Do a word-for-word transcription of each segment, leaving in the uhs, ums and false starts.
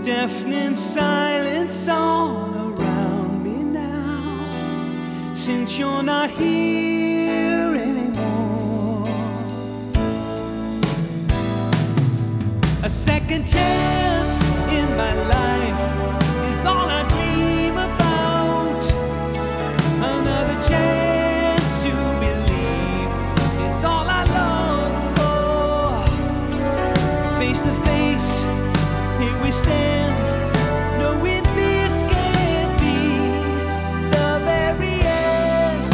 Deafening silence all around me now, since you're not here anymore. A second chance in my life is all I dream about. Another chance to believe is all I long for. Face to face, here we stand, knowing this can't be the very end.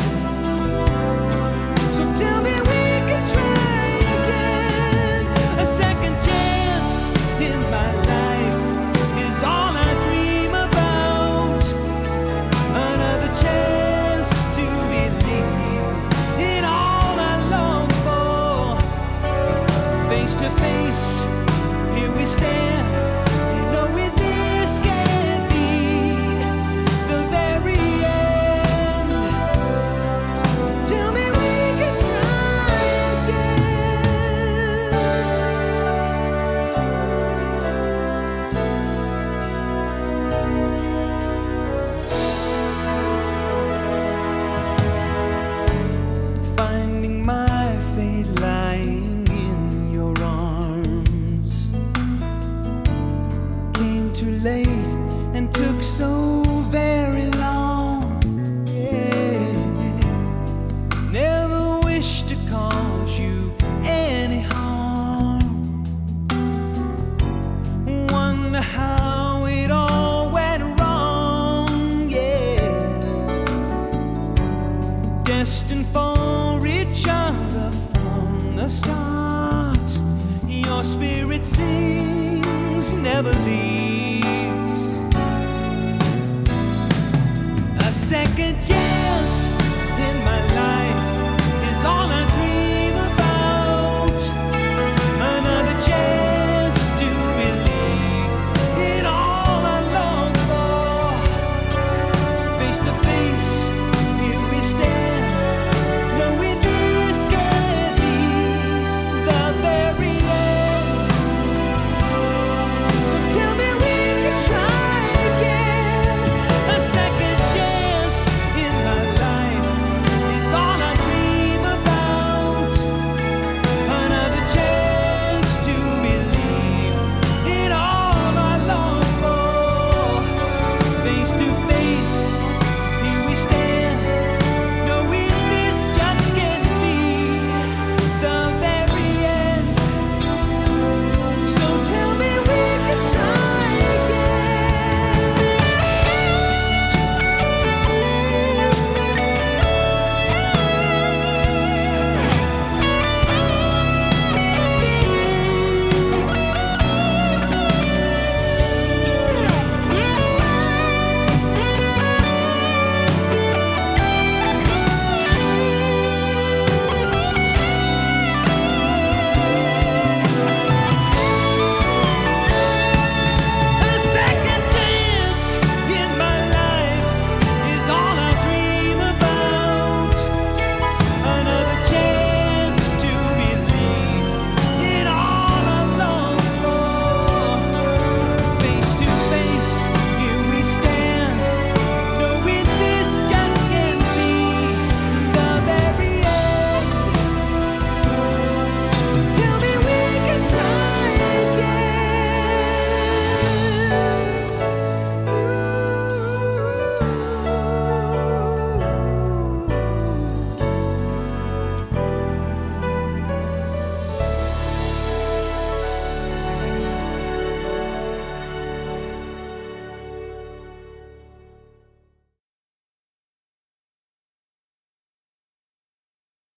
So tell me we can try again. A second chance in my life is all I dream about. Another chance to believe in all I long for. Face to face, here we stand, knowing this can't be the very end. Tell me we can try again. Finding my fate lying in your arms came too late and took so very long. Yeah. Never wished to cause you any harm. Wonder how it all went wrong. Yeah. Destined for each other from the start. Your spirit sings, never leaves. A second chance.